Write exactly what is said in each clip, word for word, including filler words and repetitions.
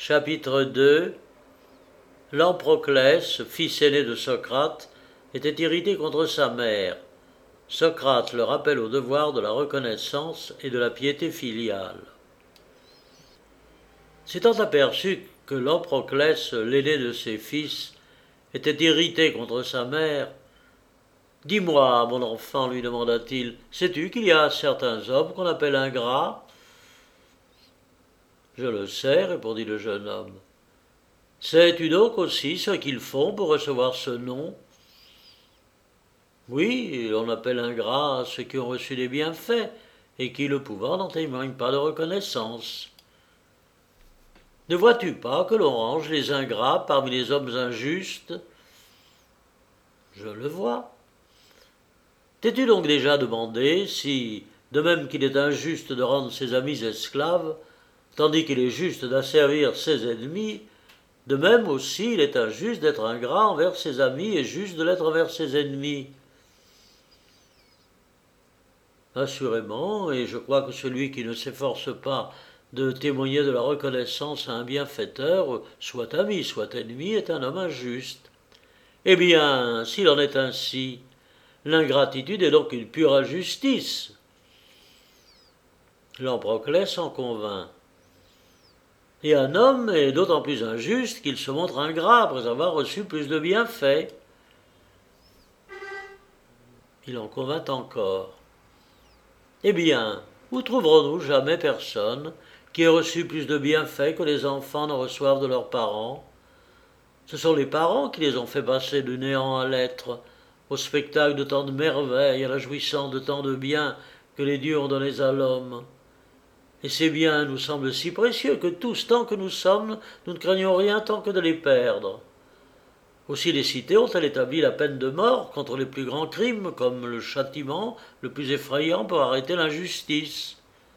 Chapitre deux. Lamproclès, fils aîné de Socrate, était irrité contre sa mère. Socrate le rappelle au devoir de la reconnaissance et de la piété filiale. S'étant aperçu que Lamproclès, l'aîné de ses fils, était irrité contre sa mère, « Dis-moi, mon enfant, lui demanda-t-il, sais-tu qu'il y a certains hommes qu'on appelle ingrats ?»« Je le sais, répondit le jeune homme. Sais-tu donc aussi ce qu'ils font pour recevoir ce nom ? Oui, on appelle ingrats ceux qui ont reçu des bienfaits et qui, le pouvant, n'en témoignent pas de reconnaissance. Ne vois-tu pas que l'on range les ingrats parmi les hommes injustes ? Je le vois. T'es-tu donc déjà demandé si, de même qu'il est injuste de rendre ses amis esclaves, tandis qu'il est juste d'asservir ses ennemis, de même aussi il est injuste d'être ingrat envers ses amis et juste de l'être envers ses ennemis. Assurément, et je crois que celui qui ne s'efforce pas de témoigner de la reconnaissance à un bienfaiteur, soit ami, soit ennemi, est un homme injuste. Eh bien, s'il en est ainsi, l'ingratitude est donc une pure injustice. Lamproclès en convint. Et un homme est d'autant plus injuste qu'il se montre ingrat après avoir reçu plus de bienfaits. Il en convint encore. Eh bien, où trouverons-nous jamais personne qui ait reçu plus de bienfaits que les enfants ne reçoivent de leurs parents ? Ce sont les parents qui les ont fait passer du néant à l'être, au spectacle de tant de merveilles, à la jouissance de tant de biens que les dieux ont donnés à l'homme. Et ces biens nous semblent si précieux que tous, tant que nous sommes, nous ne craignons rien tant que de les perdre. Aussi les cités ont-elles établi la peine de mort contre les plus grands crimes, comme le châtiment le plus effrayant pour arrêter l'injustice.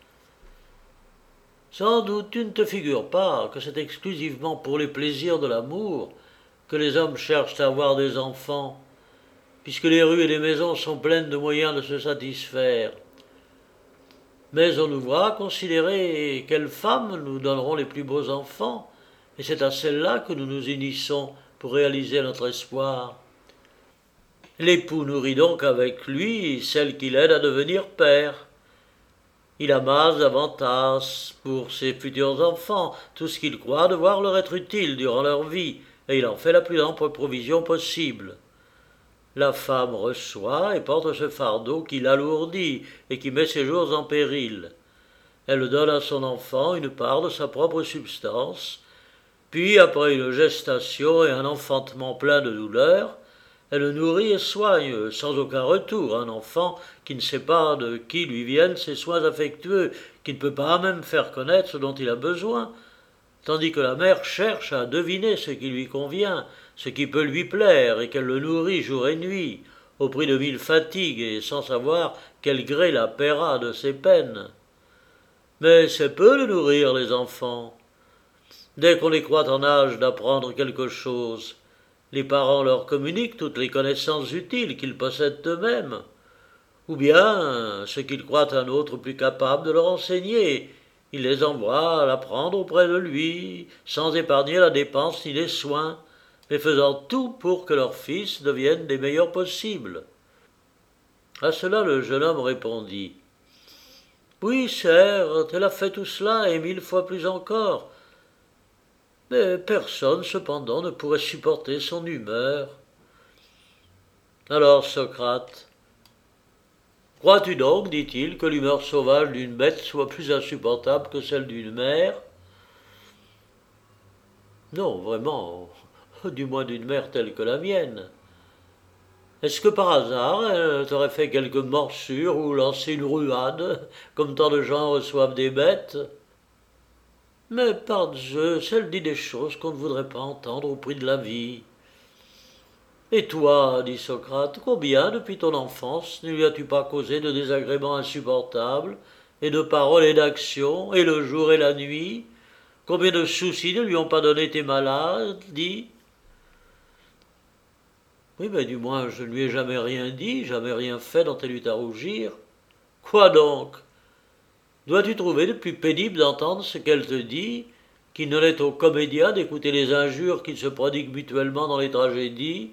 Sans doute tu ne te figures pas que c'est exclusivement pour les plaisirs de l'amour que les hommes cherchent à avoir des enfants, puisque les rues et les maisons sont pleines de moyens de se satisfaire. Mais on nous voit considérer quelles femmes nous donneront les plus beaux enfants, et c'est à celles-là que nous nous unissons pour réaliser notre espoir. L'époux nourrit donc avec lui celle qui l'aide à devenir père. Il amasse davantage pour ses futurs enfants tout ce qu'il croit devoir leur être utile durant leur vie, et il en fait la plus ample provision possible. La femme reçoit et porte ce fardeau qui l'alourdit et qui met ses jours en péril. Elle donne à son enfant une part de sa propre substance, puis, après une gestation et un enfantement plein de douleur, elle nourrit et soigne sans aucun retour un enfant qui ne sait pas de qui lui viennent ces soins affectueux, qui ne peut pas même faire connaître ce dont il a besoin, tandis que la mère cherche à deviner ce qui lui convient, ce qui peut lui plaire, et qu'elle le nourrit jour et nuit, au prix de mille fatigues, et sans savoir quel gré la paiera de ses peines. Mais c'est peu de nourrir les enfants. Dès qu'on les croit en âge d'apprendre quelque chose, les parents leur communiquent toutes les connaissances utiles qu'ils possèdent eux-mêmes, ou bien ce qu'ils croient un autre plus capable de leur enseigner. Il les envoie à l'apprendre auprès de lui, sans épargner la dépense ni les soins, mais faisant tout pour que leurs fils deviennent les meilleurs possibles. À cela le jeune homme répondit. Oui, certes, elle a fait tout cela et mille fois plus encore. Mais personne, cependant, ne pourrait supporter son humeur. Alors Socrate, crois-tu donc, dit-il, que l'humeur sauvage d'une bête soit plus insupportable que celle d'une mère ? Non, vraiment, du moins d'une mère telle que la mienne. Est-ce que par hasard elle t'aurait fait quelque morsure ou lancé une ruade, comme tant de gens reçoivent des bêtes ? Mais par Dieu, elle dit des choses qu'on ne voudrait pas entendre au prix de la vie. Et toi, dit Socrate, combien depuis ton enfance ne lui as-tu pas causé de désagréments insupportables, et de paroles et d'actions, et le jour et la nuit ? Combien de soucis ne lui ont pas donné tes maladies ? Oui, mais du moins je ne lui ai jamais rien dit, jamais rien fait dont elle eût à rougir. Quoi donc ? Dois-tu trouver de plus pénible d'entendre ce qu'elle te dit qu'il ne l'est aux comédiens d'écouter les injures qu'ils se prodiguent mutuellement dans les tragédies.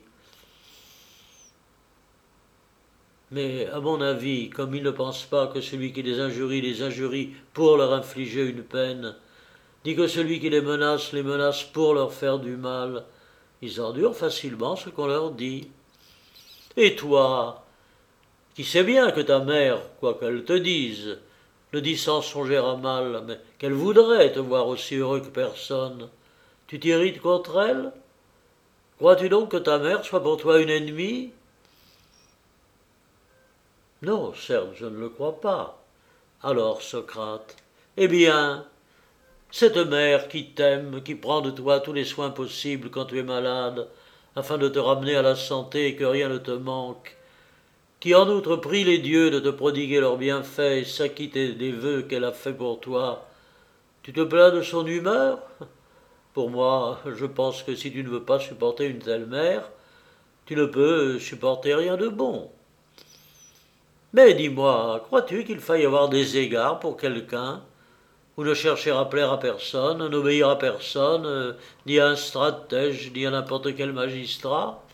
Mais, à mon avis, comme ils ne pensent pas que celui qui les injurie les injurie pour leur infliger une peine, ni que celui qui les menace les menace pour leur faire du mal, ils endurent facilement ce qu'on leur dit. Et toi, qui sais bien que ta mère, quoi qu'elle te dise, le dit sans songer à mal, mais qu'elle voudrait te voir aussi heureux que personne, tu t'irrites contre elle? Crois-tu donc que ta mère soit pour toi une ennemie? Non, certes, je ne le crois pas. Alors, Socrate, eh bien, cette mère qui t'aime, qui prend de toi tous les soins possibles quand tu es malade, afin de te ramener à la santé et que rien ne te manque, qui en outre prie les dieux de te prodiguer leurs bienfaits et s'acquitter des vœux qu'elle a faits pour toi, tu te plains de son humeur? Pour moi, je pense que si tu ne veux pas supporter une telle mère, tu ne peux supporter rien de bon. Mais dis-moi, crois-tu qu'il faille avoir des égards pour quelqu'un, ou ne chercher à plaire à personne, n'obéir à personne, euh, ni à un stratège, ni à n'importe quel magistrat?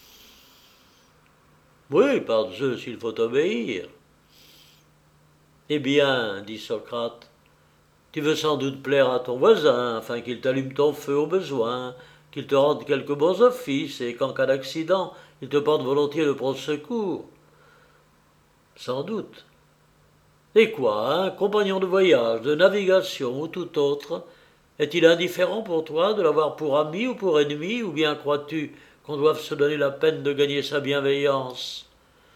Oui, par Zeus, il faut obéir. Eh bien, dit Socrate, tu veux sans doute plaire à ton voisin, afin qu'il t'allume ton feu au besoin, qu'il te rende quelques bons offices, et qu'en cas d'accident, il te porte volontiers le prompt secours. Sans doute. Et quoi, un compagnon de voyage, de navigation ou tout autre, est-il indifférent pour toi de l'avoir pour ami ou pour ennemi, ou bien crois-tu qu'on doive se donner la peine de gagner sa bienveillance?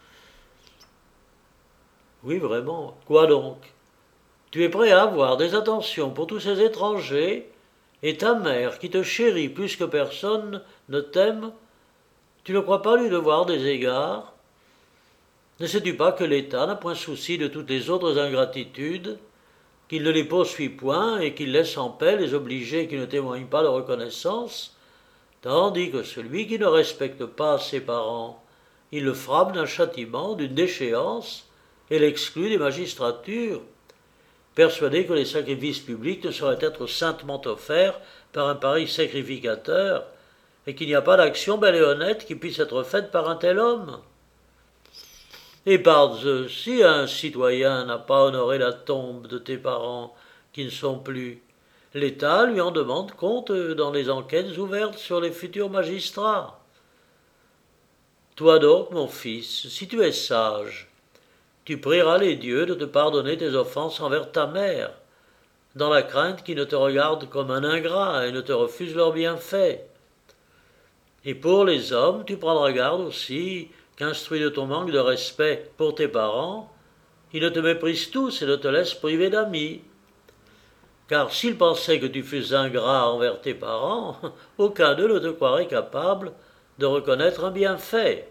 Oui, vraiment. Quoi donc? Tu es prêt à avoir des attentions pour tous ces étrangers, et ta mère, qui te chérit plus que personne, ne t'aime? Tu ne crois pas lui devoir des égards? Ne sais-tu pas que l'État n'a point souci de toutes les autres ingratitudes, qu'il ne les poursuit point et qu'il laisse en paix les obligés qui ne témoignent pas de reconnaissance, tandis que celui qui ne respecte pas ses parents, il le frappe d'un châtiment, d'une déchéance, et l'exclut des magistratures, persuadé que les sacrifices publics ne sauraient être saintement offerts par un pareil sacrificateur, et qu'il n'y a pas d'action belle et honnête qui puisse être faite par un tel homme. Et par Zeus, si un citoyen n'a pas honoré la tombe de tes parents qui ne sont plus, l'État lui en demande compte dans les enquêtes ouvertes sur les futurs magistrats. Toi donc, mon fils, si tu es sage, tu prieras les dieux de te pardonner tes offenses envers ta mère, dans la crainte qu'ils ne te regardent comme un ingrat et ne te refusent leurs bienfaits. Et pour les hommes, tu prendras garde aussi qu'instruit de ton manque de respect pour tes parents, ils ne te méprisent tous et ne te laissent priver d'amis. Car s'ils pensaient que tu fus ingrat envers tes parents, aucun d'eux ne te croirait capable de reconnaître un bienfait.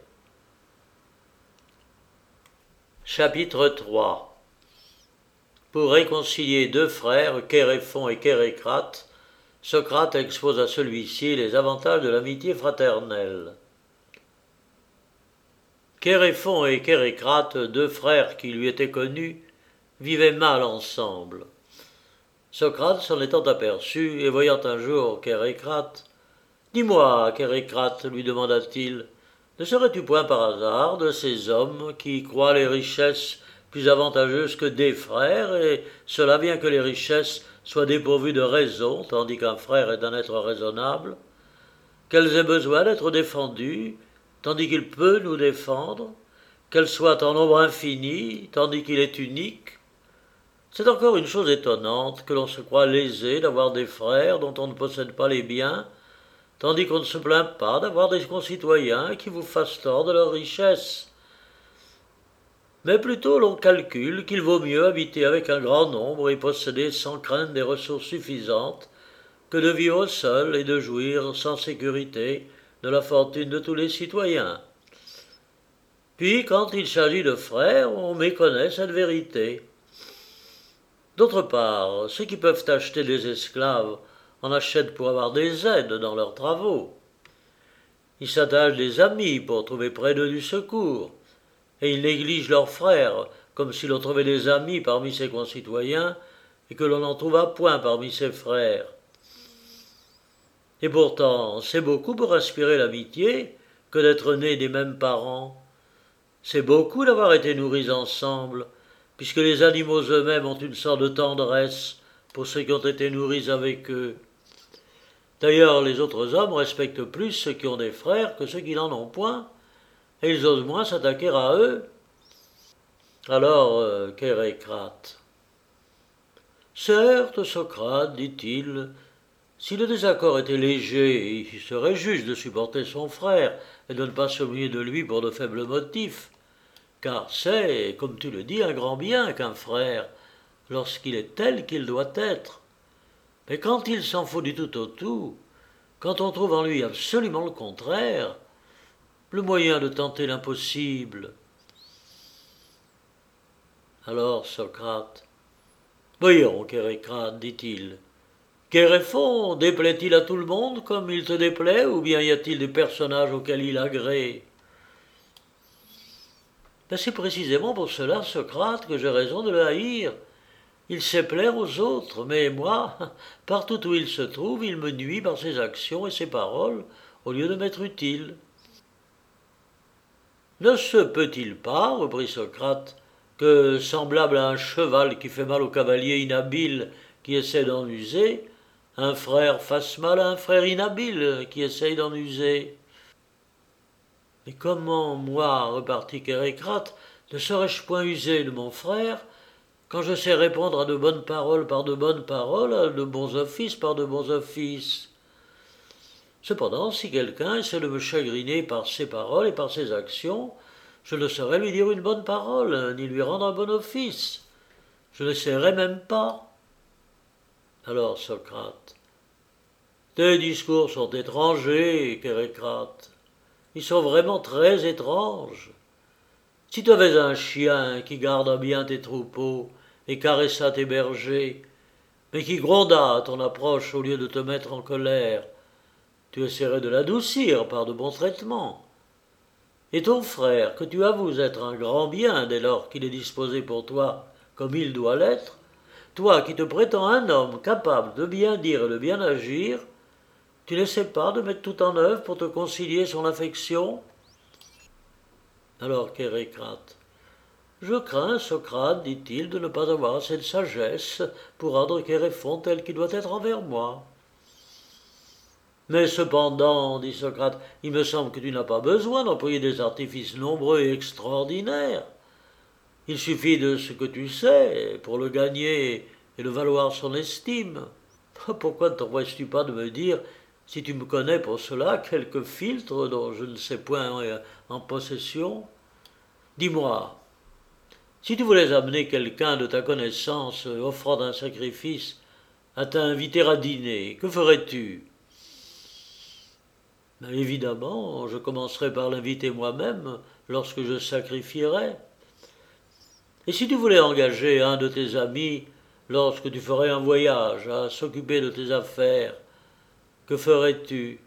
Chapitre trois. Pour réconcilier deux frères, Chéréphon et Chérécrate, Socrate expose à celui-ci les avantages de l'amitié fraternelle. Chéréphon et Chérécrate, deux frères qui lui étaient connus, vivaient mal ensemble. Socrate s'en étant aperçu, et voyant un jour Chérécrate, « Dis-moi, Chérécrate, lui demanda-t-il, ne serais-tu point par hasard de ces hommes qui croient les richesses plus avantageuses que des frères, et cela bien que les richesses soient dépourvues de raison, tandis qu'un frère est un être raisonnable, qu'elles aient besoin d'être défendues, tandis qu'il peut nous défendre, qu'elles soient en nombre infini, tandis qu'il est unique? C'est encore une chose étonnante que l'on se croit lésé d'avoir des frères dont on ne possède pas les biens, tandis qu'on ne se plaint pas d'avoir des concitoyens qui vous fassent tort de leur richesse. Mais plutôt l'on calcule qu'il vaut mieux habiter avec un grand nombre et posséder sans crainte des ressources suffisantes que de vivre seul et de jouir sans sécurité de la fortune de tous les citoyens. Puis, quand il s'agit de frères, on méconnaît cette vérité. D'autre part, ceux qui peuvent acheter des esclaves en achètent pour avoir des aides dans leurs travaux. Ils s'attachent des amis pour trouver près d'eux du secours, et ils négligent leurs frères, comme si l'on trouvait des amis parmi ses concitoyens et que l'on n'en trouvât point parmi ses frères. Et pourtant, c'est beaucoup pour inspirer l'amitié que d'être nés des mêmes parents. C'est beaucoup d'avoir été nourris ensemble, puisque les animaux eux-mêmes ont une sorte de tendresse pour ceux qui ont été nourris avec eux. D'ailleurs, les autres hommes respectent plus ceux qui ont des frères que ceux qui n'en ont point, et ils osent moins s'attaquer à eux. Alors, euh, Kérécrate. Certes, Socrate, dit-il, si le désaccord était léger, il serait juste de supporter son frère et de ne pas se mouiller de lui pour de faibles motifs, car c'est, comme tu le dis, un grand bien qu'un frère, lorsqu'il est tel qu'il doit être. Mais quand il s'en faut du tout au tout, quand on trouve en lui absolument le contraire, le moyen de tenter l'impossible. Alors Socrate. Voyons, Kérécrate, dit-il, Kéréphon déplaît-il à tout le monde comme il te déplaît, ou bien y a-t-il des personnages auxquels il agrée? Ben c'est précisément pour cela, Socrate, que j'ai raison de le haïr. Il sait plaire aux autres, mais moi, partout où il se trouve, il me nuit par ses actions et ses paroles, au lieu de m'être utile. Ne se peut-il pas, reprit Socrate, que, semblable à un cheval qui fait mal au cavalier inhabile qui essaie d'en user, un frère fasse mal à un frère inhabile qui essaye d'en user? Mais comment, moi, repartit Kérécrate, ne serais-je point usé de mon frère, quand je sais répondre à de bonnes paroles par de bonnes paroles, à de bons offices par de bons offices? Cependant, si quelqu'un essaie de me chagriner par ses paroles et par ses actions, je ne saurais lui dire une bonne parole, ni lui rendre un bon office. Je n'essaierai même pas. Alors, Socrate, tes discours sont étrangers, Kérécrate. Ils sont vraiment très étranges. Si tu avais un chien qui garda bien tes troupeaux et caressa tes bergers, mais qui gronda à ton approche au lieu de te mettre en colère, tu essaierais de l'adoucir par de bons traitements. Et ton frère, que tu avoues être un grand bien dès lors qu'il est disposé pour toi comme il doit l'être, toi qui te prétends un homme capable de bien dire et de bien agir, tu n'essaies pas de mettre tout en œuvre pour te concilier son affection? Alors Kérécrate. Je crains, Socrate, dit-il, de ne pas avoir assez de sagesse pour rendre Kéréphon tel qu'il doit être envers moi. Mais cependant, dit Socrate, il me semble que tu n'as pas besoin d'employer des artifices nombreux et extraordinaires. Il suffit de ce que tu sais pour le gagner et de valoir son estime. Pourquoi ne t'empresses-tu pas de me dire, si tu me connais pour cela, quelques filtres dont je ne sais point en possession? Dis-moi, si tu voulais amener quelqu'un de ta connaissance offrant un sacrifice à t'inviter à dîner, que ferais-tu? Ben évidemment, je commencerai par l'inviter moi-même lorsque je sacrifierai. Et si tu voulais engager un de tes amis lorsque tu ferais un voyage à s'occuper de tes affaires, que ferais-tu?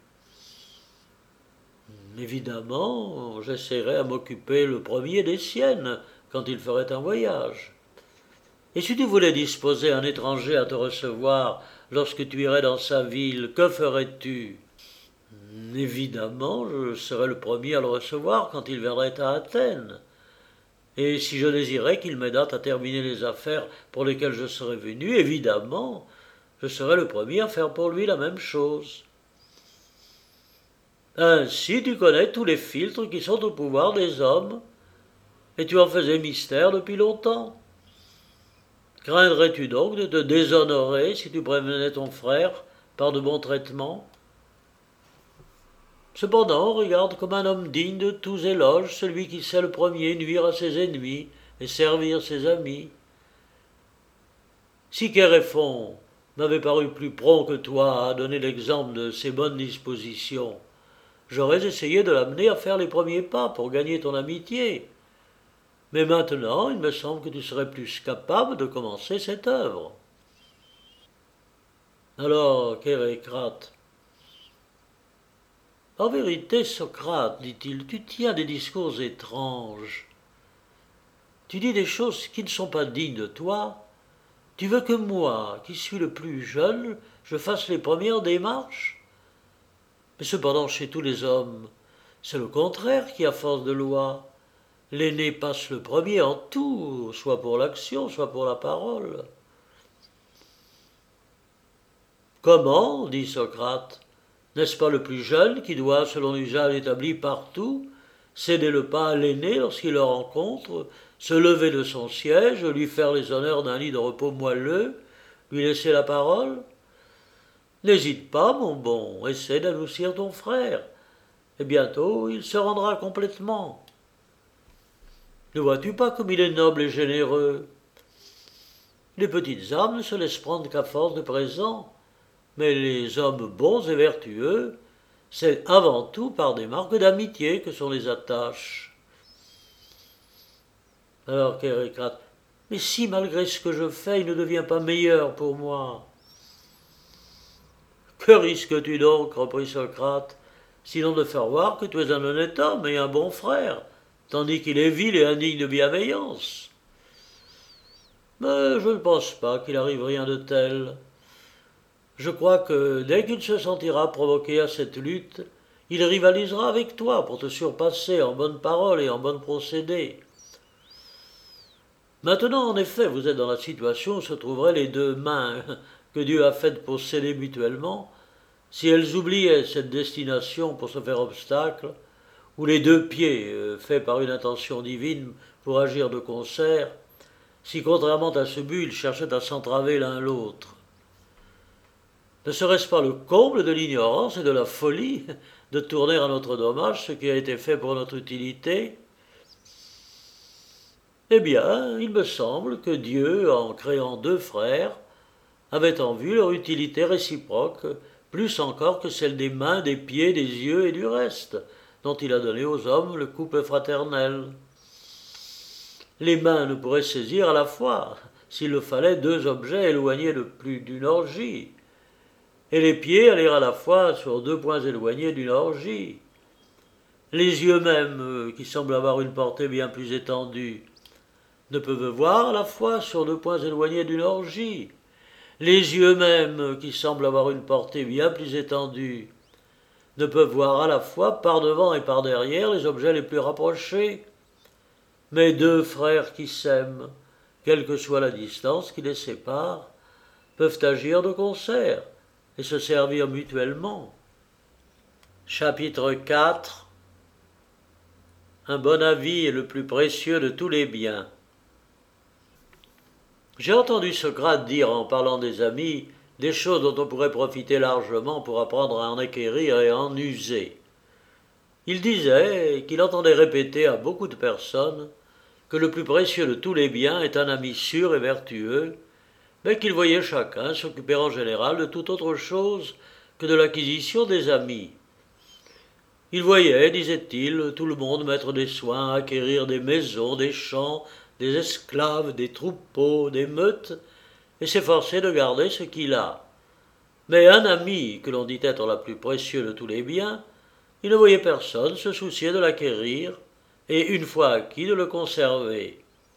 Évidemment, j'essaierais à m'occuper le premier des siennes quand il ferait un voyage. Et si tu voulais disposer un étranger à te recevoir lorsque tu irais dans sa ville, que ferais-tu? Évidemment, je serais le premier à le recevoir quand il viendrait à Athènes. Et si je désirais qu'il m'aidât à terminer les affaires pour lesquelles je serais venu, évidemment, je serais le premier à faire pour lui la même chose. Ainsi tu connais tous les filtres qui sont au pouvoir des hommes, et tu en faisais mystère depuis longtemps. Craindrais-tu donc de te déshonorer si tu prévenais ton frère par de bons traitements? Cependant, regarde comme un homme digne de tous éloges celui qui sait le premier nuire à ses ennemis et servir ses amis. Si Kéréphon m'avait paru plus prompt que toi à donner l'exemple de ses bonnes dispositions, j'aurais essayé de l'amener à faire les premiers pas pour gagner ton amitié. Mais maintenant, il me semble que tu serais plus capable de commencer cette œuvre. Alors, Kérécrate, en vérité, Socrate, dit-il, tu tiens des discours étranges. Tu dis des choses qui ne sont pas dignes de toi. Tu veux que moi, qui suis le plus jeune, je fasse les premières démarches? Mais cependant, chez tous les hommes, c'est le contraire qui a force de loi. L'aîné passe le premier en tout, soit pour l'action, soit pour la parole. Comment, dit Socrate, n'est-ce pas le plus jeune qui doit, selon l'usage établi partout, céder le pas à l'aîné lorsqu'il le rencontre, se lever de son siège, lui faire les honneurs d'un lit de repos moelleux, lui laisser la parole? N'hésite pas, mon bon, essaie d'adoucir ton frère, et bientôt il se rendra complètement. Ne vois-tu pas comme il est noble et généreux? Les petites âmes ne se laissent prendre qu'à force de présents, mais les hommes bons et vertueux, c'est avant tout par des marques d'amitié que sont les attaches. Alors qu'Héraclite, mais si malgré ce que je fais, il ne devient pas meilleur pour moi? Que risques-tu donc, reprit Socrate, sinon de faire voir que tu es un honnête homme et un bon frère, tandis qu'il est vil et indigne de bienveillance? Mais je ne pense pas qu'il arrive rien de tel. Je crois que dès qu'il se sentira provoqué à cette lutte, il rivalisera avec toi pour te surpasser en bonnes paroles et en bons procédés. Maintenant, en effet, vous êtes dans la situation où se trouveraient les deux mains que Dieu a faites pour s'aider mutuellement, si elles oubliaient cette destination pour se faire obstacle, ou les deux pieds faits par une intention divine pour agir de concert, si contrairement à ce but ils cherchaient à s'entraver l'un l'autre. Ne serait-ce pas le comble de l'ignorance et de la folie de tourner à notre dommage ce qui a été fait pour notre utilité? Eh bien, il me semble que Dieu, en créant deux frères, avait en vue leur utilité réciproque, plus encore que celle des mains, des pieds, des yeux et du reste, dont il a donné aux hommes le couple fraternel. Les mains ne pourraient saisir à la fois, s'il le fallait, deux objets éloignés de plus d'une orgie, et les pieds aller à la fois sur deux points éloignés d'une orgie. Les yeux même, qui semblent avoir une portée bien plus étendue, ne peuvent voir à la fois sur deux points éloignés d'une orgie. Les yeux même, qui semblent avoir une portée bien plus étendue, ne peuvent voir à la fois par devant et par derrière les objets les plus rapprochés. Mais deux frères qui s'aiment, quelle que soit la distance qui les sépare, peuvent agir de concert et se servir mutuellement. Chapitre quatre. Un bon avis est le plus précieux de tous les biens. J'ai entendu Socrate dire en parlant des amis des choses dont on pourrait profiter largement pour apprendre à en acquérir et à en user. Il disait qu'il entendait répéter à beaucoup de personnes que le plus précieux de tous les biens est un ami sûr et vertueux, mais qu'il voyait chacun s'occuper en général de toute autre chose que de l'acquisition des amis. Il voyait, disait-il, tout le monde mettre des soins à acquérir des maisons, des champs, des esclaves, des troupeaux, des meutes, et s'efforcer de garder ce qu'il a. Mais un ami, que l'on dit être la plus précieux de tous les biens, il ne voyait personne se soucier de l'acquérir, et une fois acquis, de le conserver.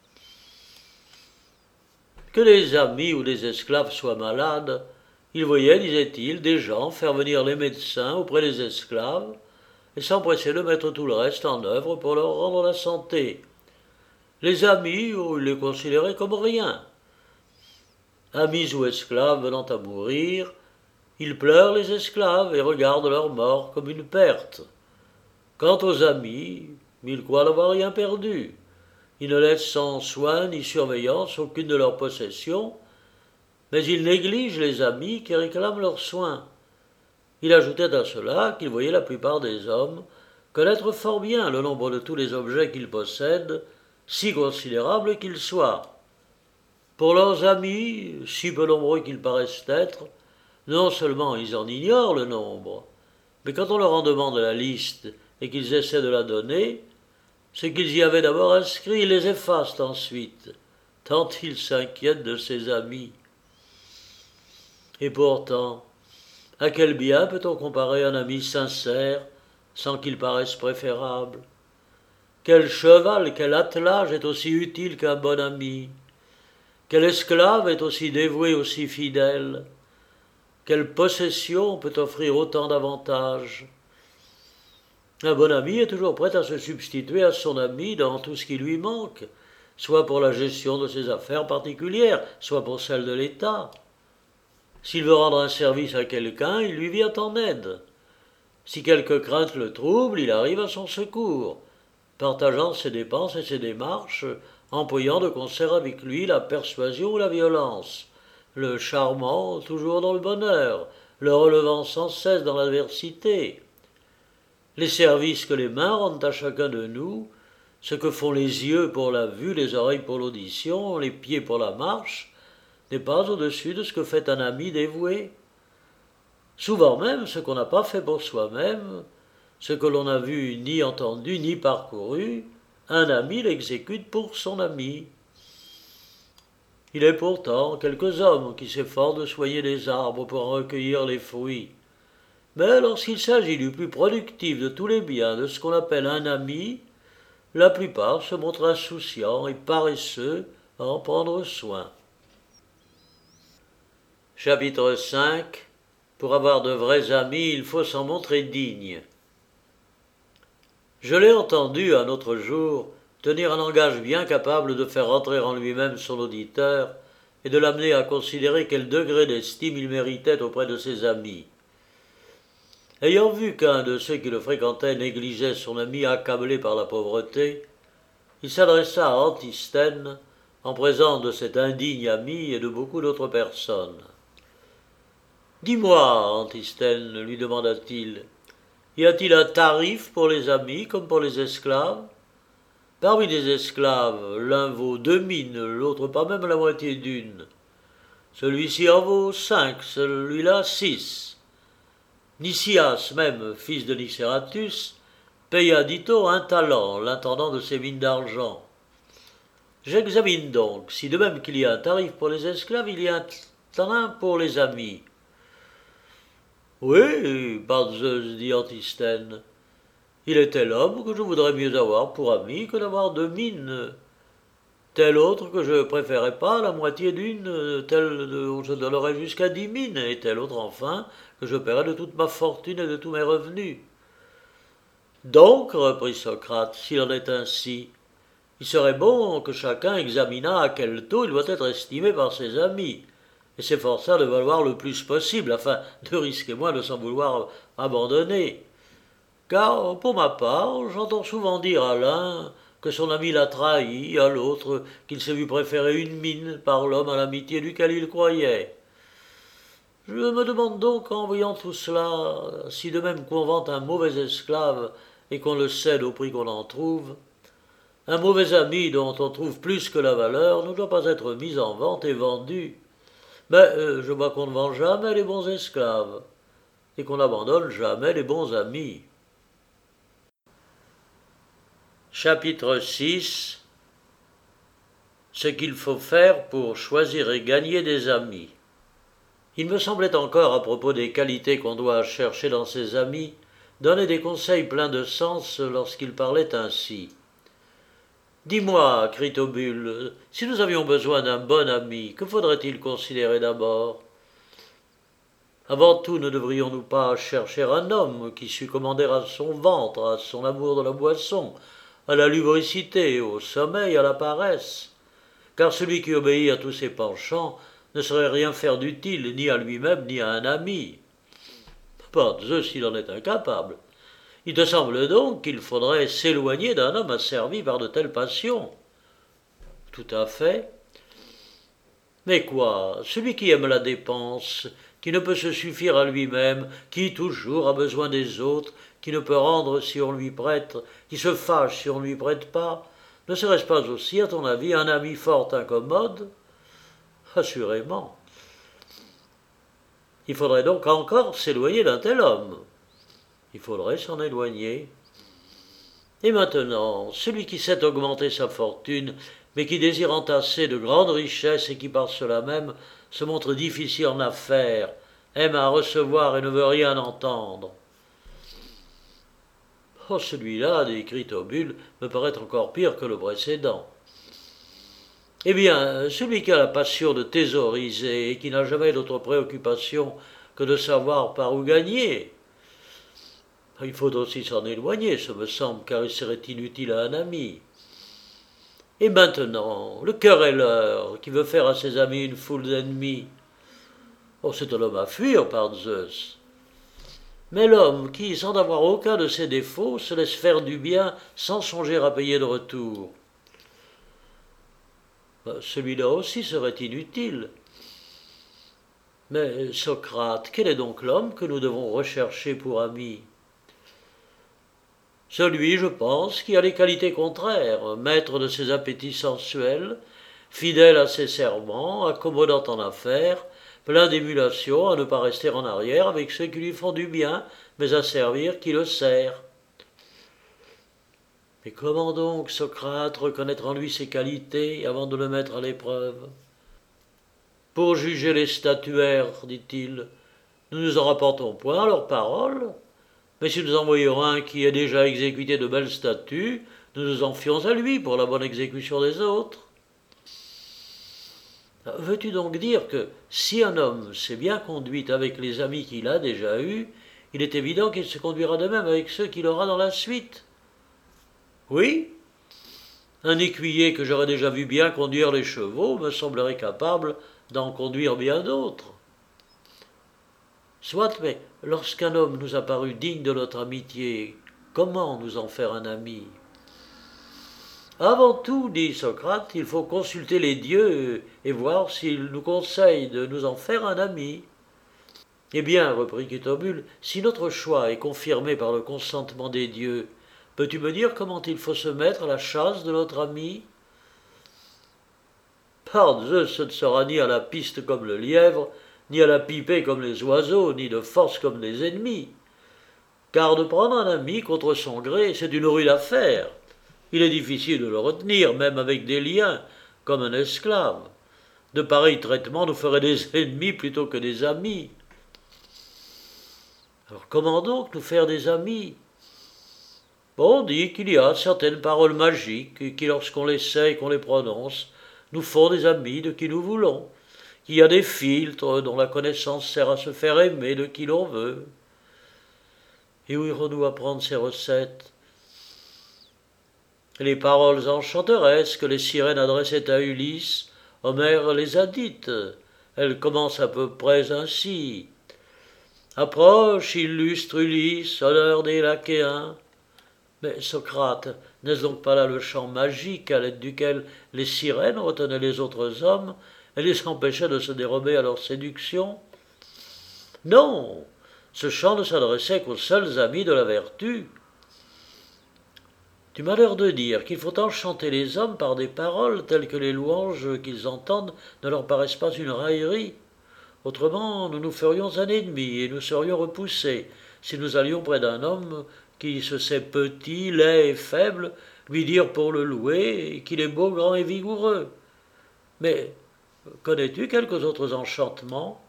Que les amis ou les esclaves soient malades, il voyait, disait-il, des gens faire venir les médecins auprès des esclaves, et s'empresser de mettre tout le reste en œuvre pour leur rendre la santé. Les amis, oh, il les considérait comme rien. Amis ou esclaves venant à mourir, ils pleurent les esclaves et regardent leur mort comme une perte. Quant aux amis, ils croient n'avoir rien perdu. Ils ne laissent sans soin ni surveillance aucune de leurs possessions, mais ils négligent les amis qui réclament leurs soins. Il ajoutait à cela qu'il voyait la plupart des hommes connaître fort bien le nombre de tous les objets qu'ils possèdent, si considérables qu'ils soient. Pour leurs amis, si peu nombreux qu'ils paraissent être, non seulement ils en ignorent le nombre, mais quand on leur en demande la liste et qu'ils essaient de la donner, ce qu'ils y avaient d'abord inscrit, ils les effacent ensuite, tant ils s'inquiètent de ses amis. Et pourtant, à quel bien peut-on comparer un ami sincère sans qu'il paraisse préférable? Quel cheval, quel attelage est aussi utile qu'un bon ami? Quel esclave est aussi dévoué, aussi fidèle? Quelle possession peut offrir autant d'avantages? Un bon ami est toujours prêt à se substituer à son ami dans tout ce qui lui manque, soit pour la gestion de ses affaires particulières, soit pour celles de l'État. S'il veut rendre un service à quelqu'un, il lui vient en aide. Si quelque crainte le trouble, il arrive à son secours, partageant ses dépenses et ses démarches, employant de concert avec lui la persuasion ou la violence, le charmant toujours dans le bonheur, le relevant sans cesse dans l'adversité. Les services que les mains rendent à chacun de nous, ce que font les yeux pour la vue, les oreilles pour l'audition, les pieds pour la marche, n'est pas au-dessus de ce que fait un ami dévoué. Souvent même, ce qu'on n'a pas fait pour soi-même, ce que l'on n'a vu ni entendu ni parcouru, un ami l'exécute pour son ami. Il est pourtant quelques hommes qui s'efforcent de soigner les arbres pour en recueillir les fruits. Mais lorsqu'il s'agit du plus productif de tous les biens, de ce qu'on appelle un ami, la plupart se montrent insouciants et paresseux à en prendre soin. Chapitre cinq. Pour avoir de vrais amis, il faut s'en montrer digne. Je l'ai entendu un autre jour tenir un langage bien capable de faire entrer en lui-même son auditeur et de l'amener à considérer quel degré d'estime il méritait auprès de ses amis. Ayant vu qu'un de ceux qui le fréquentaient négligeait son ami accablé par la pauvreté, il s'adressa à Antisthène en présence de cet indigne ami et de beaucoup d'autres personnes. « Dis-moi, Antisthène, lui demanda-t-il, y a-t-il un tarif pour les amis comme pour les esclaves? Parmi les esclaves, l'un vaut deux mines, l'autre pas même la moitié d'une. Celui-ci en vaut cinq, celui-là six. Nicias même, fils de Nicératus, paya dit-on un talent, l'intendant de ses mines d'argent. J'examine donc, si de même qu'il y a un tarif pour les esclaves, il y a un pour les amis. » « Oui, par Zeus, dit Antisthène, il est tel homme que je voudrais mieux avoir pour ami que d'avoir deux mines, tel autre que je ne préférerais pas la moitié d'une, tel où je donnerais jusqu'à dix mines, et tel autre enfin que je paierais de toute ma fortune et de tous mes revenus. Donc, reprit Socrate, s'il en est ainsi, il serait bon que chacun examinât à quel taux il doit être estimé par ses amis, et s'efforça de valoir le plus possible, afin de risquer moins de s'en vouloir abandonner. Car, pour ma part, j'entends souvent dire à l'un que son ami l'a trahi, à l'autre qu'il s'est vu préférer une mine par l'homme à l'amitié duquel il croyait. Je me demande donc, en voyant tout cela, si de même qu'on vend un mauvais esclave et qu'on le cède au prix qu'on en trouve, un mauvais ami dont on trouve plus que la valeur ne doit pas être mis en vente et vendu. Mais euh, je vois qu'on ne vend jamais les bons esclaves, et qu'on n'abandonne jamais les bons amis. Chapitre six. Ce qu'il faut faire pour choisir et gagner des amis. Il me semblait encore, à propos des qualités qu'on doit chercher dans ses amis, donner des conseils pleins de sens lorsqu'il parlait ainsi. « Dis-moi, Critobule, si nous avions besoin d'un bon ami, que faudrait-il considérer d'abord? Avant tout, ne devrions-nous pas chercher un homme qui sût commander à son ventre, à son amour de la boisson, à la lubricité, au sommeil, à la paresse? Car celui qui obéit à tous ses penchants ne saurait rien faire d'utile, ni à lui-même, ni à un ami. Par Zeus, il en est incapable. Il te semble donc qu'il faudrait s'éloigner d'un homme asservi par de telles passions? Tout à fait. Mais quoi, celui qui aime la dépense, qui ne peut se suffire à lui-même, qui toujours a besoin des autres, qui ne peut rendre si on lui prête, qui se fâche si on ne lui prête pas, ne serait-ce pas aussi, à ton avis, un ami fort incommode? Assurément. Il faudrait donc encore s'éloigner d'un tel homme. Il faudrait s'en éloigner. Et maintenant, celui qui sait augmenter sa fortune, mais qui désire entasser de grandes richesses et qui par cela même se montre difficile en affaires, aime à recevoir et ne veut rien entendre. Oh, celui-là, dit Critobule, me paraît encore pire que le précédent. Eh bien, celui qui a la passion de thésauriser et qui n'a jamais d'autre préoccupation que de savoir par où gagner. Il faut aussi s'en éloigner, ce me semble, car il serait inutile à un ami. Et maintenant, le querelleur, qui veut faire à ses amis une foule d'ennemis, oh, c'est un homme à fuir par Zeus. Mais l'homme qui, sans avoir aucun de ses défauts, se laisse faire du bien sans songer à payer de retour, ben, celui-là aussi serait inutile. Mais Socrate, quel est donc l'homme que nous devons rechercher pour ami? Celui, je pense, qui a les qualités contraires, maître de ses appétits sensuels, fidèle à ses serments, accommodant en affaires, plein d'émulation à ne pas rester en arrière avec ceux qui lui font du bien, mais à servir qui le sert. Mais comment donc, Socrate, reconnaître en lui ses qualités avant de le mettre à l'épreuve? Pour juger les statuaires, dit-il, nous ne nous en rapportons point à leurs paroles, mais si nous en voyons un qui ait déjà exécuté de belles statues, nous nous en fions à lui pour la bonne exécution des autres. Veux-tu donc dire que si un homme s'est bien conduit avec les amis qu'il a déjà eus, il est évident qu'il se conduira de même avec ceux qu'il aura dans la suite? Oui. Un écuyer que j'aurais déjà vu bien conduire les chevaux me semblerait capable d'en conduire bien d'autres. Soit, mais lorsqu'un homme nous a paru digne de notre amitié, comment nous en faire un ami? Avant tout, dit Socrate, il faut consulter les dieux et voir s'ils nous conseillent de nous en faire un ami. Eh bien, reprit Critobule, si notre choix est confirmé par le consentement des dieux, peux-tu me dire comment il faut se mettre à la chasse de notre ami? Par Zeus, ce ne sera ni à la piste comme le lièvre, ni à la pipée comme les oiseaux, ni de force comme les ennemis. Car de prendre un ami contre son gré, c'est une rude affaire. Il est difficile de le retenir, même avec des liens, comme un esclave. De pareils traitements nous feraient des ennemis plutôt que des amis. Alors comment donc nous faire des amis? Bon, on dit qu'il y a certaines paroles magiques qui, lorsqu'on les sait et qu'on les prononce, nous font des amis de qui nous voulons, qu'il y a des filtres dont la connaissance sert à se faire aimer de qui l'on veut. Et où irons-nous apprendre ces recettes? Les paroles enchanteresses que les sirènes adressaient à Ulysse, Homère les a dites. Elles commencent à peu près ainsi. Approche, illustre Ulysse, honneur des Lachéens. Mais Socrate, n'est-ce donc pas là le chant magique à l'aide duquel les sirènes retenaient les autres hommes et les empêchaient de se dérober à leur séduction? Non, ce chant ne s'adressait qu'aux seuls amis de la vertu. Tu m'as l'air de dire qu'il faut enchanter les hommes par des paroles telles que les louanges qu'ils entendent ne leur paraissent pas une raillerie. Autrement, nous nous ferions un ennemi et nous serions repoussés si nous allions près d'un homme qui se sait petit, laid et faible, lui dire pour le louer qu'il est beau, grand et vigoureux. Mais connais-tu quelques autres enchantements?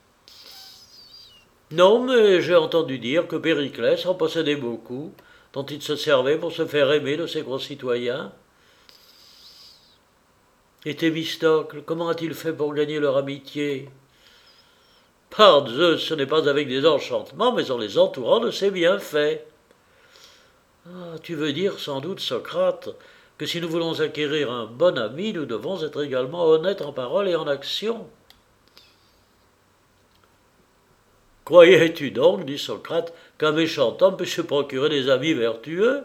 Non, mais j'ai entendu dire que Périclès en possédait beaucoup, dont il se servait pour se faire aimer de ses concitoyens. Et Thémistocle, comment a-t-il fait pour gagner leur amitié? Par Zeus, ce n'est pas avec des enchantements, mais en les entourant de ses bienfaits. Ah, tu veux dire sans doute, Socrate, que si nous voulons acquérir un bon ami, nous devons être également honnêtes en parole et en action. Croyais-tu donc, dit Socrate, qu'un méchant homme peut se procurer des amis vertueux?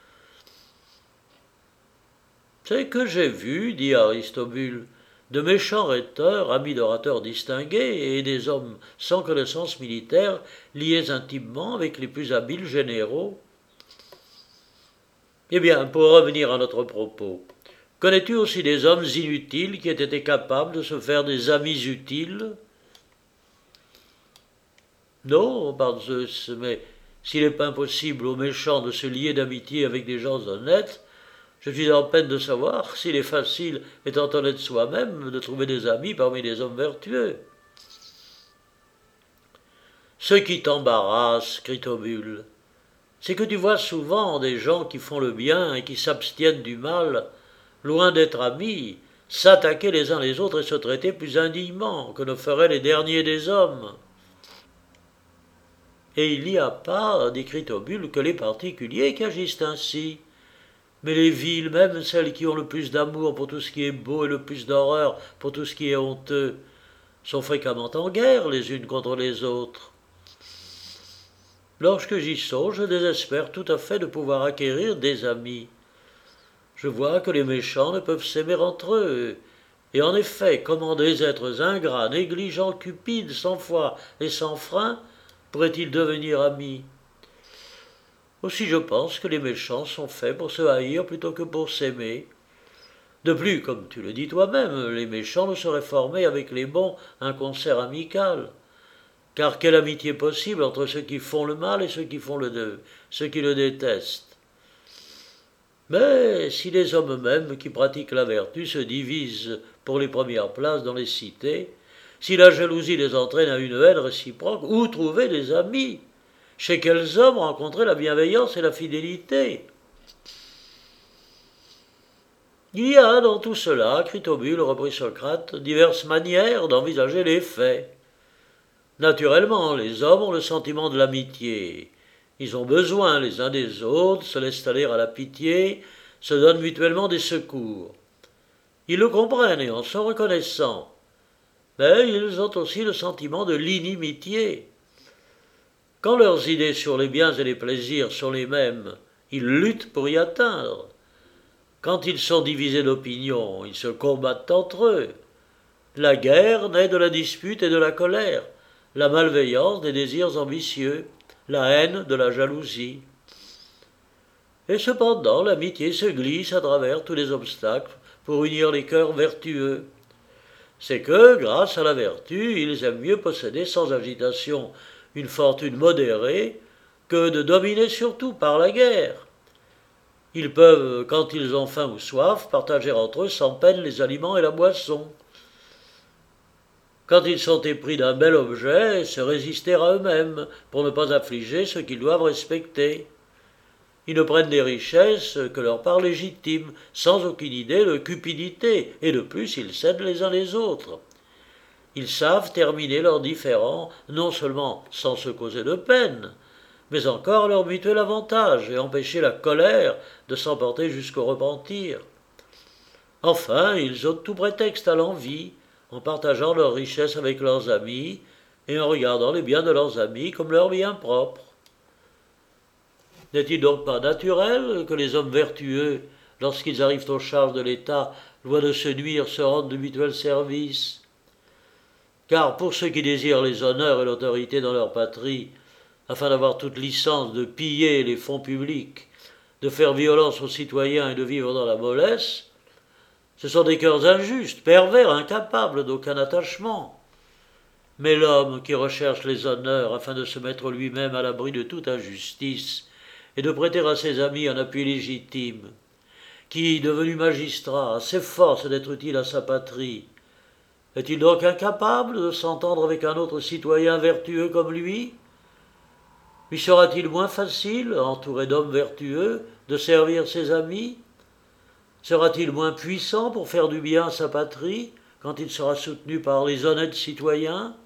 C'est que j'ai vu, dit Aristobule, de méchants rhéteurs, amis d'orateurs distingués, et des hommes sans connaissance militaire, liés intimement avec les plus habiles généraux. Eh bien, pour revenir à notre propos, connais-tu aussi des hommes inutiles qui aient été capables de se faire des amis utiles? Non, par Zeus, mais s'il n'est pas impossible aux méchants de se lier d'amitié avec des gens honnêtes, je suis en peine de savoir s'il est facile, étant honnête soi-même, de trouver des amis parmi les hommes vertueux. Ce qui t'embarrasse, Critobule, c'est que tu vois souvent des gens qui font le bien et qui s'abstiennent du mal, loin d'être amis, s'attaquer les uns les autres et se traiter plus indignement que ne feraient les derniers des hommes. Et il n'y a pas, dit Critobule, que les particuliers qui agissent ainsi. Mais les villes, même celles qui ont le plus d'amour pour tout ce qui est beau et le plus d'horreur pour tout ce qui est honteux, sont fréquemment en guerre les unes contre les autres. Lorsque j'y songe, je désespère tout à fait de pouvoir acquérir des amis. Je vois que les méchants ne peuvent s'aimer entre eux, et en effet, comment des êtres ingrats, négligents, cupides, sans foi et sans frein pourraient-ils devenir amis? Aussi je pense que les méchants sont faits pour se haïr plutôt que pour s'aimer. De plus, comme tu le dis toi-même, les méchants ne sauraient former avec les bons un concert amical. Car quelle amitié possible entre ceux qui font le mal et ceux qui font le deux, ceux qui le détestent? Mais si les hommes mêmes qui pratiquent la vertu se divisent pour les premières places dans les cités, si la jalousie les entraîne à une haine réciproque, où trouver des amis? Chez quels hommes rencontrer la bienveillance et la fidélité? Il y a dans tout cela, Critobule, reprit Socrate, diverses manières d'envisager les faits. Naturellement, les hommes ont le sentiment de l'amitié. Ils ont besoin les uns des autres, se laissent aller à la pitié, se donnent mutuellement des secours. Ils le comprennent et en sont reconnaissants. Mais ils ont aussi le sentiment de l'inimitié. Quand leurs idées sur les biens et les plaisirs sont les mêmes, ils luttent pour y atteindre. Quand ils sont divisés d'opinion, ils se combattent entre eux. La guerre naît de la dispute et de la colère, la malveillance des désirs ambitieux, la haine de la jalousie. Et cependant, l'amitié se glisse à travers tous les obstacles pour unir les cœurs vertueux. C'est que, grâce à la vertu, ils aiment mieux posséder sans agitation une fortune modérée que de dominer surtout par la guerre. Ils peuvent, quand ils ont faim ou soif, partager entre eux sans peine les aliments et la boisson. Quand ils sont épris d'un bel objet, se résister à eux-mêmes pour ne pas affliger ceux qu'ils doivent respecter. Ils ne prennent des richesses que leur part légitime, sans aucune idée de cupidité, et de plus ils s'aident les uns les autres. Ils savent terminer leurs différends, non seulement sans se causer de peine, mais encore à leur mutuel avantage, et empêcher la colère de s'emporter jusqu'au repentir. Enfin, ils ôtent tout prétexte à l'envie, en partageant leurs richesses avec leurs amis, et en regardant les biens de leurs amis comme leurs biens propres. N'est-il donc pas naturel que les hommes vertueux, lorsqu'ils arrivent aux charges de l'État, loin de se nuire, se rendent de mutuel service? Car pour ceux qui désirent les honneurs et l'autorité dans leur patrie, afin d'avoir toute licence de piller les fonds publics, de faire violence aux citoyens et de vivre dans la mollesse, ce sont des cœurs injustes, pervers, incapables d'aucun attachement. Mais l'homme qui recherche les honneurs afin de se mettre lui-même à l'abri de toute injustice et de prêter à ses amis un appui légitime, qui, devenu magistrat, s'efforce d'être utile à sa patrie, est-il donc incapable de s'entendre avec un autre citoyen vertueux comme lui? Lui sera-t-il moins facile, entouré d'hommes vertueux, de servir ses amis? Sera-t-il moins puissant pour faire du bien à sa patrie quand il sera soutenu par les honnêtes citoyens?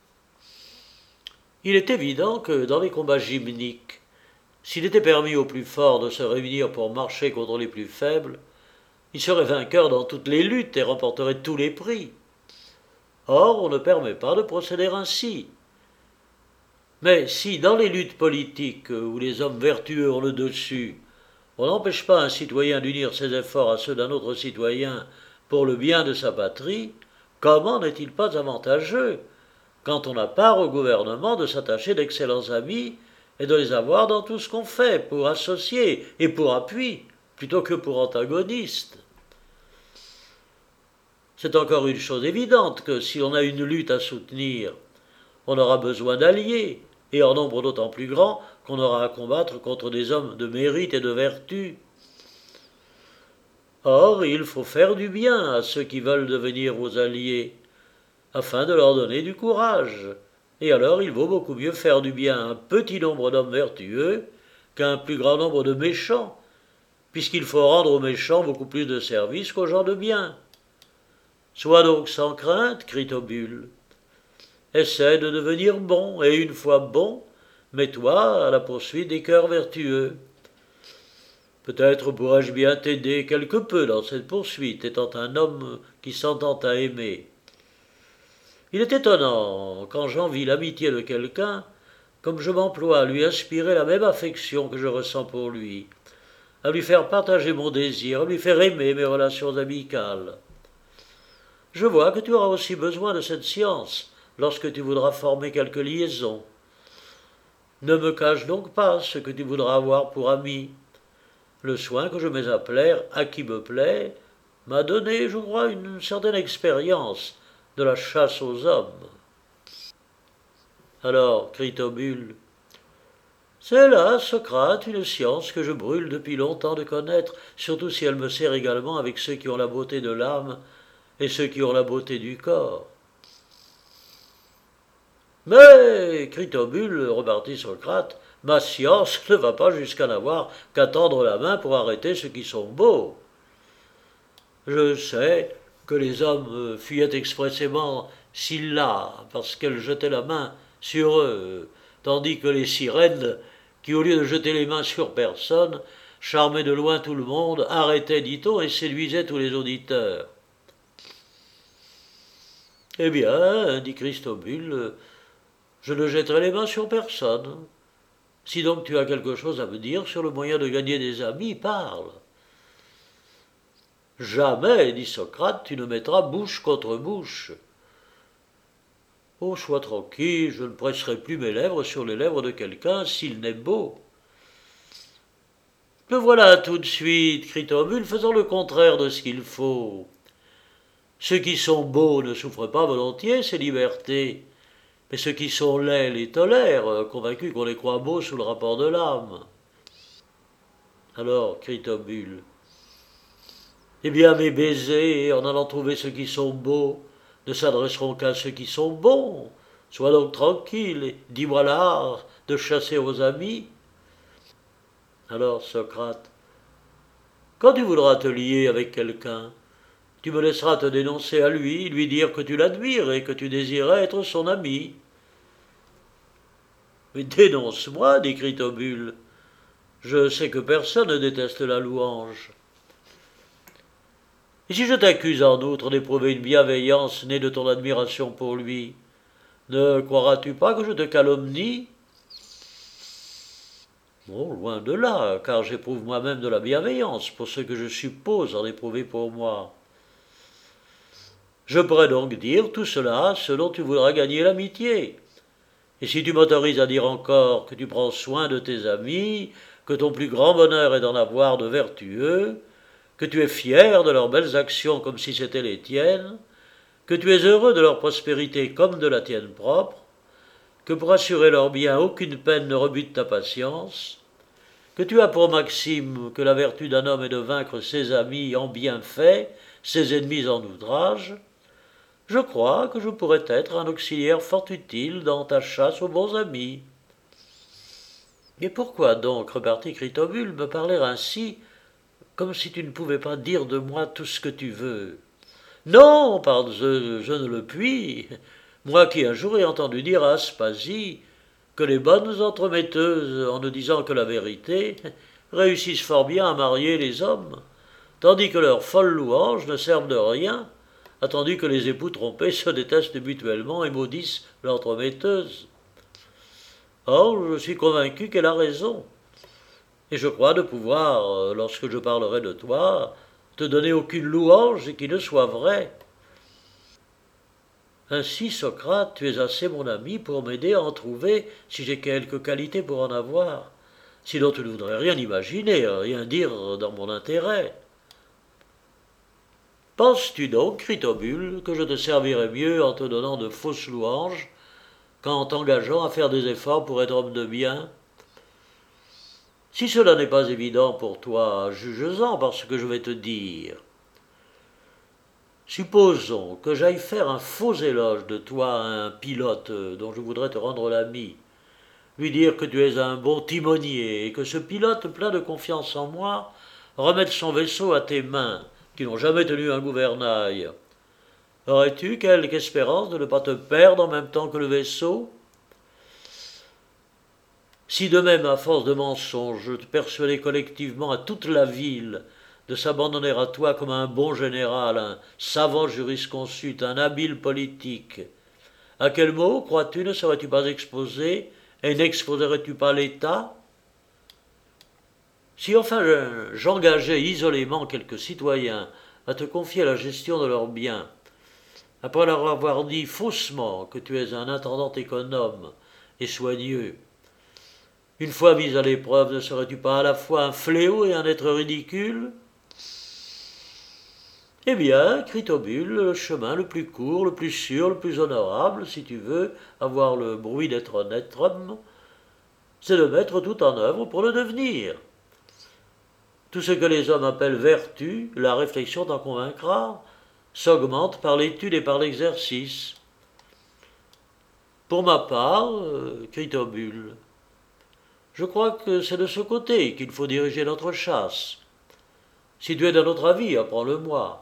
Il est évident que dans les combats gymniques, s'il était permis aux plus forts de se réunir pour marcher contre les plus faibles, ils seraient vainqueurs dans toutes les luttes et remporteraient tous les prix. Or, on ne permet pas de procéder ainsi. Mais si, dans les luttes politiques où les hommes vertueux ont le dessus, on n'empêche pas un citoyen d'unir ses efforts à ceux d'un autre citoyen pour le bien de sa patrie, comment n'est-il pas avantageux, quand on a part au gouvernement, de s'attacher d'excellents amis et de les avoir dans tout ce qu'on fait, pour associés et pour appui, plutôt que pour antagonistes? C'est encore une chose évidente que si l'on a une lutte à soutenir, on aura besoin d'alliés, et en nombre d'autant plus grand qu'on aura à combattre contre des hommes de mérite et de vertu. Or, il faut faire du bien à ceux qui veulent devenir vos alliés, afin de leur donner du courage, et alors il vaut beaucoup mieux faire du bien à un petit nombre d'hommes vertueux qu'à un plus grand nombre de méchants, puisqu'il faut rendre aux méchants beaucoup plus de service qu'aux gens de bien. Sois donc sans crainte, Critobule. Essaie de devenir bon, et une fois bon, Mets-toi à la poursuite des cœurs vertueux. Peut-être pourrais-je bien t'aider quelque peu dans cette poursuite, étant un homme qui s'entend à aimer. Il est étonnant, quand j'envie l'amitié de quelqu'un, comme je m'emploie à lui inspirer la même affection que je ressens pour lui, à lui faire partager mon désir, à lui faire aimer mes relations amicales. Je vois que tu auras aussi besoin de cette science lorsque tu voudras former quelque liaison. Ne me cache donc pas ce que tu voudras avoir pour ami. Le soin que je mets à plaire à qui me plaît m'a donné, je crois, une certaine expérience de la chasse aux hommes. Alors, Critobule, c'est là, Socrate, une science que je brûle depuis longtemps de connaître, surtout si elle me sert également avec ceux qui ont la beauté de l'âme et ceux qui ont la beauté du corps. Mais, Critobule, repartit Socrate, ma science ne va pas jusqu'à n'avoir qu'à tendre la main pour arrêter ceux qui sont beaux. Je sais que les hommes fuyaient expressément Scylla parce qu'elle jetait la main sur eux, tandis que les sirènes, qui au lieu de jeter les mains sur personne, charmaient de loin tout le monde, arrêtaient, dit-on, et séduisaient tous les auditeurs. Eh bien, dit Cristobule, je ne jetterai les mains sur personne. Si donc tu as quelque chose à me dire sur le moyen de gagner des amis, parle. Jamais, dit Socrate, tu ne mettras bouche contre bouche. Oh, sois tranquille, je ne presserai plus mes lèvres sur les lèvres de quelqu'un s'il n'est beau. Le voilà tout de suite, Critobule, faisant le contraire de ce qu'il faut. Ceux qui sont beaux ne souffrent pas volontiers ces libertés, mais ceux qui sont laids les tolèrent, convaincus qu'on les croit beaux sous le rapport de l'âme. Alors, Critobule, eh bien, mes baisers, en allant trouver ceux qui sont beaux, ne s'adresseront qu'à ceux qui sont bons. Sois donc tranquille et dis-moi l'art de chasser vos amis. Alors, Socrate, quand tu voudras te lier avec quelqu'un, tu me laisseras te dénoncer à lui, lui dire que tu l'admires et que tu désirais être son ami. Mais dénonce-moi, dit Critobule. Je sais que personne ne déteste la louange. Et si je t'accuse en outre d'éprouver une bienveillance née de ton admiration pour lui, ne croiras-tu pas que je te calomnie? Bon, loin de là, car j'éprouve moi-même de la bienveillance pour ce que je suppose en éprouver pour moi. Je pourrais donc dire tout cela selon tu voudras gagner l'amitié. Et si tu m'autorises à dire encore que tu prends soin de tes amis, que ton plus grand bonheur est d'en avoir de vertueux, que tu es fier de leurs belles actions comme si c'étaient les tiennes, que tu es heureux de leur prospérité comme de la tienne propre, que pour assurer leur bien aucune peine ne rebute ta patience, que tu as pour maxime que la vertu d'un homme est de vaincre ses amis en bienfait, ses ennemis en outrage, je crois que je pourrais être un auxiliaire fort utile dans ta chasse aux bons amis. Mais pourquoi donc, repartit Critobule, me parler ainsi, comme si tu ne pouvais pas dire de moi tout ce que tu veux? Non, par Zeus, je ne le puis, moi qui un jour ai entendu dire à Aspasie que les bonnes entremetteuses, en ne disant que la vérité, réussissent fort bien à marier les hommes, tandis que leurs folles louanges ne servent de rien, attendu que les époux trompés se détestent mutuellement et maudissent l'entremetteuse. Or, je suis convaincu qu'elle a raison, et je crois de pouvoir, lorsque je parlerai de toi, te donner aucune louange qui ne soit vraie. Ainsi, Socrate, tu es assez mon ami pour m'aider à en trouver si j'ai quelque qualité pour en avoir. Sinon tu ne voudrais rien imaginer, rien dire dans mon intérêt. Penses-tu donc, Critobule, que je te servirai mieux en te donnant de fausses louanges qu'en t'engageant à faire des efforts pour être homme de bien? Si cela n'est pas évident pour toi, juge-en par ce que je vais te dire. Supposons que j'aille faire un faux éloge de toi à un pilote dont je voudrais te rendre l'ami, lui dire que tu es un bon timonier et que ce pilote, plein de confiance en moi, remette son vaisseau à tes mains, qui n'ont jamais tenu un gouvernail. Aurais-tu quelque espérance de ne pas te perdre en même temps que le vaisseau? Si de même, à force de mensonges, je te persuadais collectivement à toute la ville de s'abandonner à toi comme un bon général, un savant jurisconsulte, un habile politique, à quel mot, crois-tu, ne serais-tu pas exposé et n'exposerais-tu pas l'État? Si enfin j'engageais isolément quelques citoyens à te confier la gestion de leurs biens, après leur avoir dit faussement que tu es un intendant économe et soigneux, une fois mis à l'épreuve, ne serais-tu pas à la fois un fléau et un être ridicule? Eh bien, Critobule, le chemin le plus court, le plus sûr, le plus honorable, si tu veux avoir le bruit d'être honnête homme, c'est de mettre tout en œuvre pour le devenir. Tout ce que les hommes appellent vertu, la réflexion t'en convaincra, s'augmente par l'étude et par l'exercice. Pour ma part, euh, Critobule, je crois que c'est de ce côté qu'il faut diriger notre chasse. Si tu es d'un autre avis, apprends-le-moi.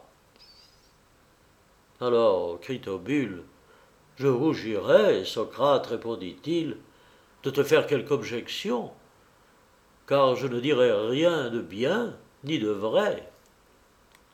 Alors, Critobule, je rougirais, Socrate, répondit-il, de te faire quelque objection, car je ne dirais rien de bien ni de vrai.